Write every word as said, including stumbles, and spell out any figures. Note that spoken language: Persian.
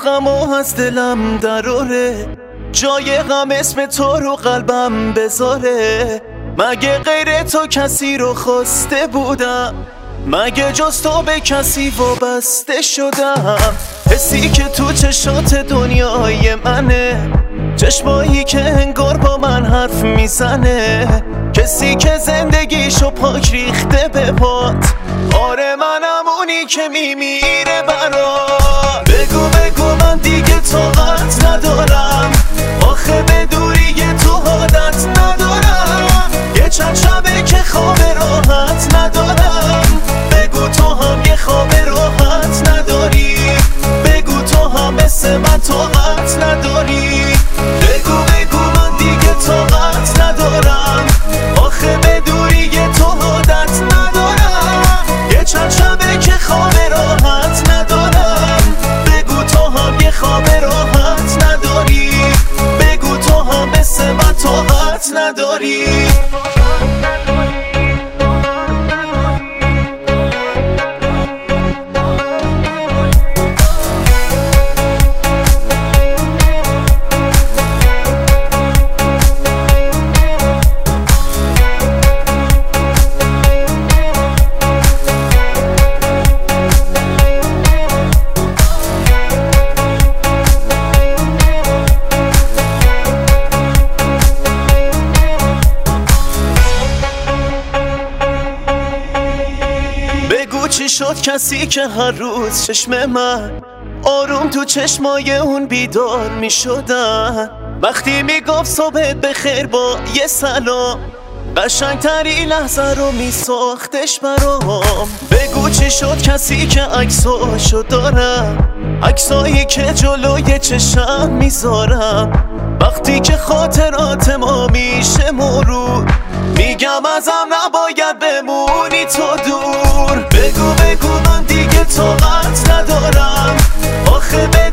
غم و از دلم دراره، جای غم اسم تو رو قلبم بذاره. مگه غیر تو کسی رو خواسته بودم؟ مگه جز تو به کسی وابسته شدم؟ حسی که تو چشات دنیای منه، چشمایی که انگار با من حرف میزنه، کسی که زندگیشو پاک ریخته به پات. آره منم اونی که میمیره برات. بگو بگو من دیگه طاقت ندارم، آخه به دوری تو عادت ندارم. یه چند شبه که خواب راحت ندارم. بگو تو هم یه خواب راحت نداری، بگو تو هم مثل من طاقت نداری. بگو بگو من دیگه طاقت ندارم، آخه به دوری تو عادت ندارم. یه چند شبه که خواب راحت ندارم. بگو تو هم یه خواب راحت نداری، بگو تو هم مثل من طاقت نداری. چی شد کسی که هر روز چشم من آروم تو چشمای اون بیدار می شدن؟ وقتی می گفت صبح بخیر با یه سلام، قشنگتری لحظه رو می ساختش برام. بگو چی شد کسی که عکساشو دارم، عکسایی که جلوی چشم میذارم. وقتی که خاطرات ما میشه مرور، میگم ازم نباید بمونی تو دور. بگو بگو من دیگه طاقت ندارم، آخه